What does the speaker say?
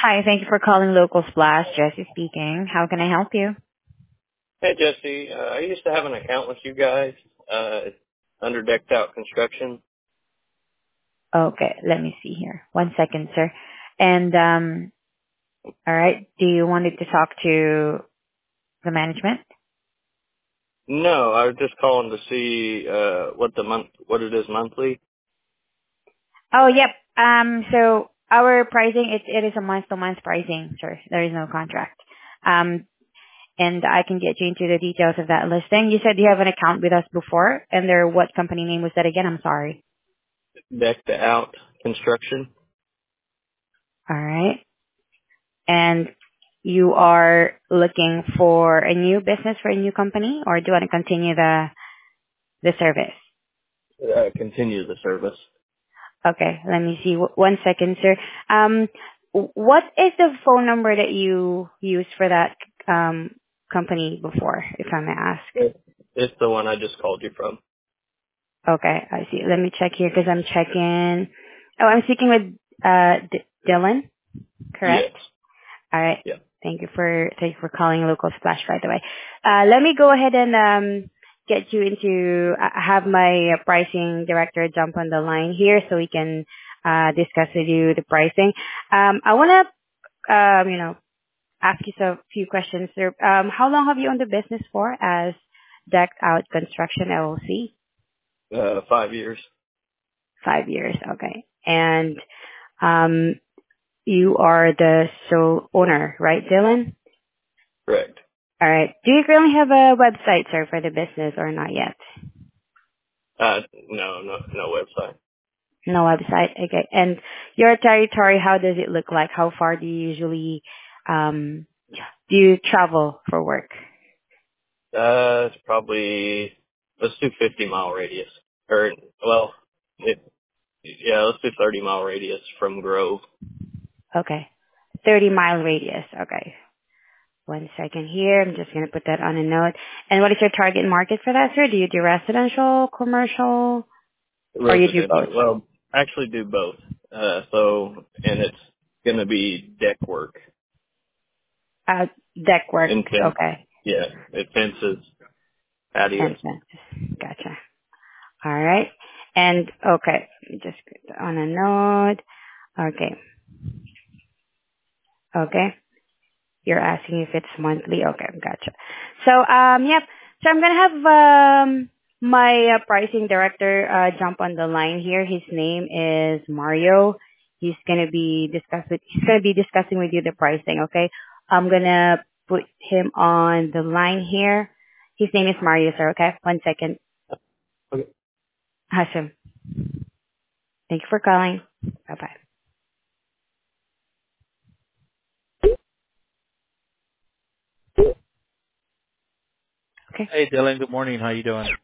Hi, thank you for calling Local Splash. Jesse speaking. How can I help you? Hey Jesse, I used to have an account with you guys, under Decked Out Construction. Okay, let me see here. One second, sir. And all right. Do you wanted to talk to the management? No, I was just calling to see what it is monthly. Oh, yep. So our pricing it is a month-to-month pricing, sir. There is no contract. And I can get you into the details of that listing. You said you have an account with us before, and what company name was that again? I'm sorry. Decked Out Construction. All right. And you are looking for a new business for a new company, or do you want to continue the service? Continue the service. Okay, let me see. One second, sir. What is the phone number that you used for that company before, if I may ask? It's the one I just called you from. Okay, I see. Let me check here because I'm checking. Oh, I'm speaking with Dylan, Yes. correct? All right. Yeah. Thank you for calling Local Splash, by the way. Let me go ahead and get you into have my pricing director jump on the line here so we can discuss with you the pricing. I want to ask you a few questions, sir. How long have you owned the business for as Decked Out Construction LLC? 5 years. 5 years. Okay. And you are the sole owner, right, Dylan? Correct. All right. Do you currently have a website, sir, for the business or not yet? No website. No website. Okay. And your territory, how does it look like? How far do you usually do you travel for work? It's probably, let's do 50-mile radius. Or, well, let's do 30-mile radius from Grove. Okay. 30-mile radius. Okay. One second here. I'm just going to put that on a note. And what is your target market for that, sir? Do you do residential, commercial, or you do Residential. both? Well, actually do both. And it's going to be deck work Uh, Deck work. and fence. Okay. Yeah, it fences, patios. And fences. Gotcha. All right. And okay, just put on a note. Okay. Okay. You're asking if it's monthly. Okay, gotcha. So, yep. So I'm gonna have my pricing director jump on the line here. His name is Mario. He's gonna be discussing with you the pricing. Okay. I'm gonna put him on the line here. His name is Mario, sir. Okay. One second. Okay. Awesome. Thank you for calling. Bye bye. Okay. Hey, Dylan. Good morning. How you doing?